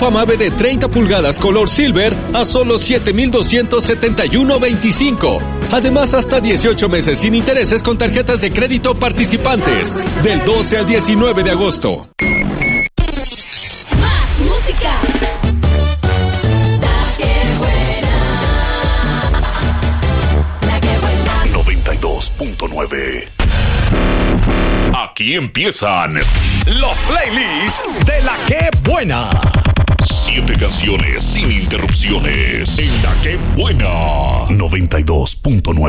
estufa Mave de 30 pulgadas color silver a solo $7,271.25. Además, hasta 18 meses sin intereses con tarjetas de crédito participantes. Del 12 al 19 de agosto. Más música. La que buena. La que buena. 92.9. Aquí empiezan los playlists de La Que Buena. 7 canciones sin interrupciones en La Que Buena. 92.9.